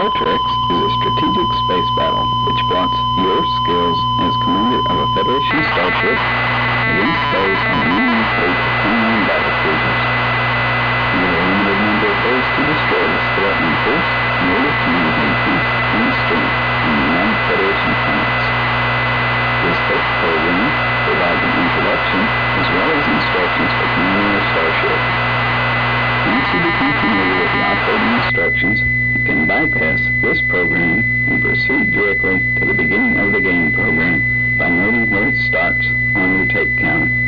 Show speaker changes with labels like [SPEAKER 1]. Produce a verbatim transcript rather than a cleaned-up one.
[SPEAKER 1] Ultra X is a strategic space battle which plots your skills as commander of a Federation starship against those on the Union fleet of twenty-nine battle cruisers. You have a limited number of days to destroy this threatening force in order to maintain peace and strength on the United Federation planets. This program provides an introduction as well as instructions for commanding your starship. Once you become familiar with the operating instructions, you can bypass this program and proceed directly to the beginning of the game program by noting where it starts on your tape counter.